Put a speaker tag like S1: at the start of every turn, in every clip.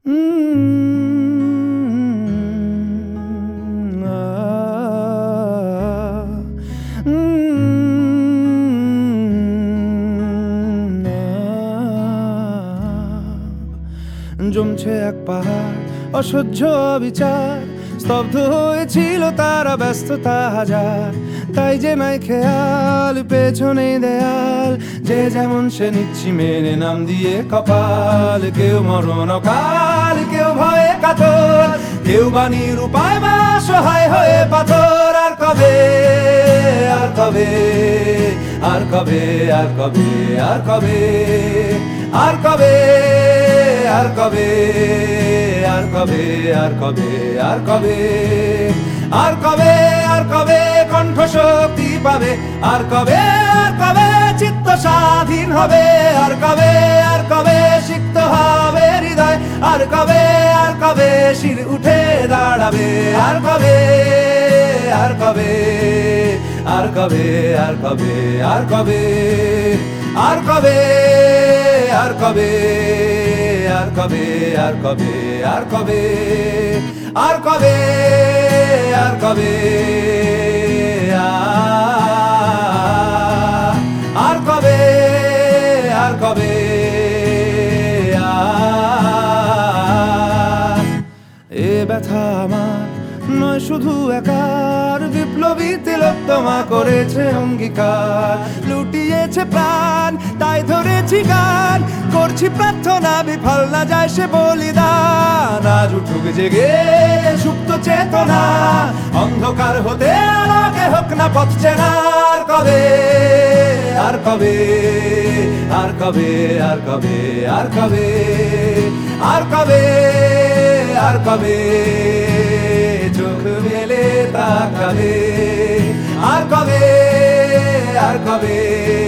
S1: জমছে এক পাহাড় অসহ্য বিচার, স্তব্ধ হয়েছিল তারা ব্যস্ততা হাজার। তাই যে নাই খেয়াল পেছনে দেয়াল, যে যেমন সে নিচ্ছি মেনে নাম দিয়ে কপাল। কেউ মরণ কাল, কেউ ভয়ে কাতর, কেউ বাণীর উপায় বা সহায় হয়ে পাথর। আর কবে, আর কবে, আর কবে, আর কবে, আর কবে, আর কবে, আর কবে, আর কবে, আর কবে, আর কবে, আর কবে, আর কবে কণ্ঠ শক্তি পাবে? আর কবে, আর কবে চিত্ত স্বাধীন হবে? আর কবে, আর কবে সিক্ত হবে হৃদয়? আর কবে, আর কবে শির উঠে দাঁড়াবে? আর কবে, আর কবে, আর কবে, আর কবে, আর কবে, আর কবে, আর কবে, আর কবে, আর কবে, আর কবে, আর কবে, আর কবে, আর কবে, আর কবে, এ ব্যথা আমার নয় শুধু একার, বিপ্লবী তিলোত্তমা করেছে অঙ্গীকার। লুটিয়েছে প্রাণ তাই ধরেছি গান, করছি প্রার্থনা বিফল না যায় সে বলিদান। আজ উঠুক জেগে সুপ্ত চেতনা, অন্ধকার হতে আলোকে হোক না পথ চেনা। আর কবে, আর কবে, আর কবে, আর কবে, আর কবে, আর কবে, আর কবে চোখ মেলে তাকাবে? আর কবে, আর কবে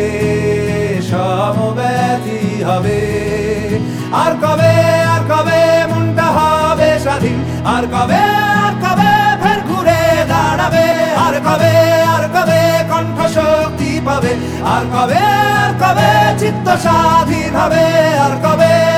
S1: সমব্যথী হবে? আর কবে, আর কবে মনটা হবে স্বাধীন? আর কবে, আর কবে ফের ঘুরে দাঁড়াবে? আর কবে, আর কবে কণ্ঠ শক্তি পাবে? আর কবে, আর কবে চিত্ত স্বাধীন হবে? আর কবে,